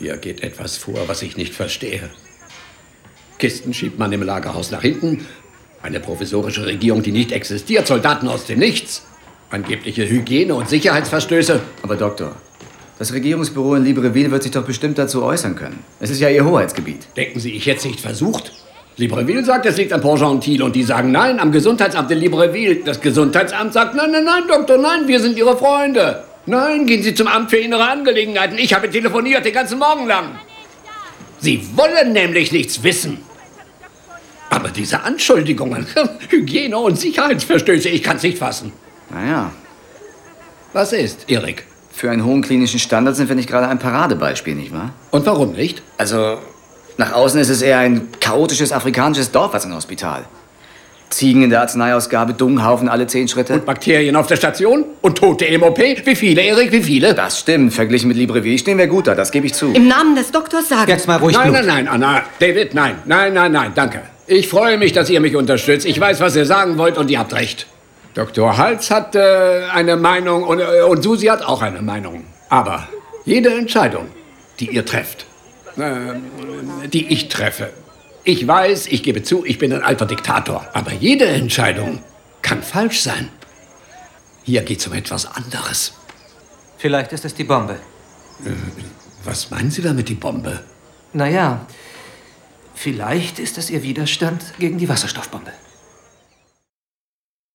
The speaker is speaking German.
Hier geht etwas vor, was ich nicht verstehe. Kisten schiebt man im Lagerhaus nach hinten. Eine provisorische Regierung, die nicht existiert. Soldaten aus dem Nichts. Angebliche Hygiene- und Sicherheitsverstöße. Aber Doktor, das Regierungsbüro in Libreville wird sich doch bestimmt dazu äußern können. Es ist ja Ihr Hoheitsgebiet. Denken Sie, ich hätte es nicht versucht? Libreville sagt, es liegt an Port-Gentil und die sagen nein, am Gesundheitsamt in Libreville. Das Gesundheitsamt sagt, nein, nein, nein, Doktor, nein, wir sind Ihre Freunde. Nein, gehen Sie zum Amt für Innere Angelegenheiten. Ich habe telefoniert den ganzen Morgen lang. Sie wollen nämlich nichts wissen. Aber diese Anschuldigungen, Hygiene- und Sicherheitsverstöße, ich kann es nicht fassen. Naja. Was ist, Erik? Für einen hohen klinischen Standard sind wir nicht gerade ein Paradebeispiel, nicht wahr? Und warum nicht? Also, nach außen ist es eher ein chaotisches afrikanisches Dorf als ein Hospital. Ziegen in der Arzneiausgabe, Dunghaufen alle 10 Schritte. Und Bakterien auf der Station? Und Tote im OP? Wie viele, Erik, wie viele? Das stimmt. Verglichen mit Libreville stehen wir gut da, das gebe ich zu. Im Namen des Doktors sagen... Jetzt mal ruhig, Nein, Blut. nein, nein, Anna. David, nein. Nein, nein, nein, danke. Ich freue mich, dass ihr mich unterstützt. Ich weiß, was ihr sagen wollt und ihr habt recht. Dr. Hals hat eine Meinung und Susi hat auch eine Meinung. Aber jede Entscheidung, die ihr trefft, die ich treffe, ich weiß, ich gebe zu, ich bin ein alter Diktator. Aber jede Entscheidung kann falsch sein. Hier geht's um etwas anderes. Vielleicht ist es die Bombe. Was meinen Sie damit, die Bombe? Naja, vielleicht ist es Ihr Widerstand gegen die Wasserstoffbombe.